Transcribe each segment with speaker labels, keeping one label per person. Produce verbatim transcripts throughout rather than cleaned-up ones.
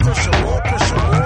Speaker 1: pressure, more pressure, more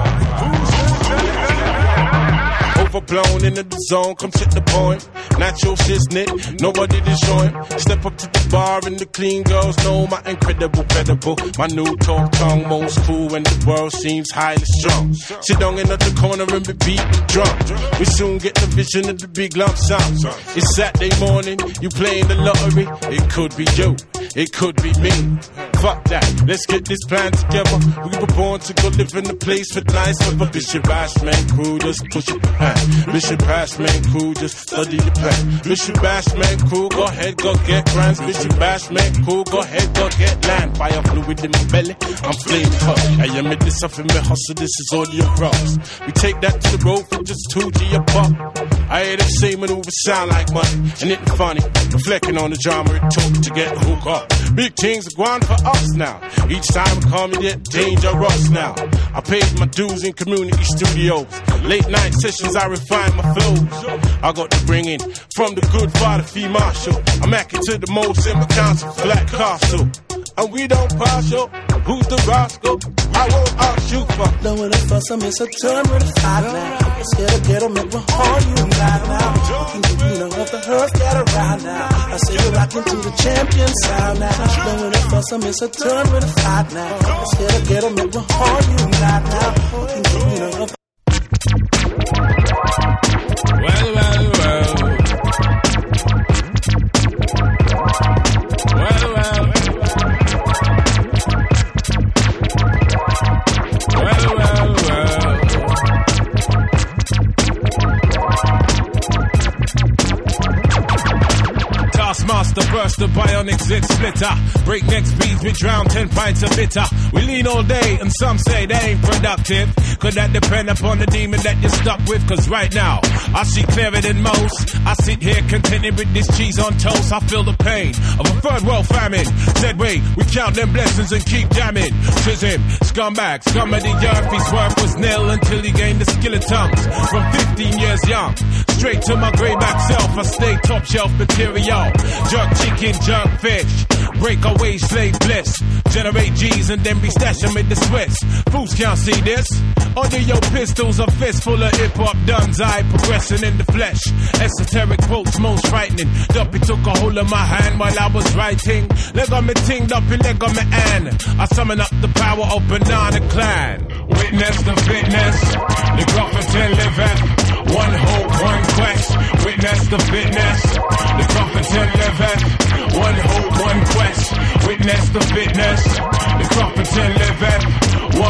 Speaker 1: overblown in the zone, come sit the point. Natural shiznit, nobody to show him. Step up to the bar and the clean girls know my incredible, credible. My new talk tongue, most cool when the world seems highly strong. Sit down in the corner and be beating drum. We soon get the vision of the big lump sum. It's Saturday morning, you playing the lottery. It could be you, it could be me. Fuck that, let's get this plan together. We were born to go live in a place with nice weather. Bishop Ashman crew, just push it behind. Bishop Ashman crew, just study the plan. Bishop Ashman crew, go ahead, go get grants. Bishop Ashman crew, go ahead, go get land. Fire fluid in my belly, I'm flaming hot. I am in this stuff in my hustle, this is audio rocks. We take that to the road for just two G a pop. I hear them same maneuver sound like money, and it funny. Reflecting on the drama it took to get the hook up. Big things are going for us now. Each time I call me that dangerous now. I paid my dues in community studios. Late night sessions I refine my flows. I got the bring in from the good father Fee Marshall. I'm acting to the most in my council flat castle. And we don't partial. Who's the rascal? I won't ask you for.
Speaker 2: Knowing it for some, it's a turn with a five now. Scared to get 'em, make my heart you right now. You can get me off the earth, get around now. I say you're rocking to the champion sound now. Knowing it for some, it's a turn with a five now. Scared to get 'em, make my heart you right now. You can get me off the
Speaker 3: Well, well, well. Well, well. Well, well, well. Taskmaster burst the bionic zit splitter. Breakneck speeds, we drown ten pints of bitter. We lean all day and some say they ain't productive. Could that depend upon the demon that you're stuck with? Cause right now, I see clearer than most. I sit here contented with this cheese on toast. I feel the pain of a third world famine. Said wait, we count them blessings and keep jamming. Says him, scumbag, scum of the earth. His worth was nil until he gained the skill of tongues. From fifteen years young, straight to my greyback self. I stay top shelf material. Jerk chicken, jerk fish. Break away slave bliss. Generate G's and then be stashing with the Swiss. Fools can't see this. Under your pistols, a fist full of hip-hop duns. I progressing in the flesh. Esoteric quotes most frightening. Duppy took a hold of my hand while I was writing. Leg on me ting, Duppy leg on me an. I summon up the power of Banana Clan. Witness the fitness. The Grofferton liveth. One hope, one quest. Witness the fitness. The Grofferton liveth. One hope, one quest. Witness the fitness. The Grofferton liveth.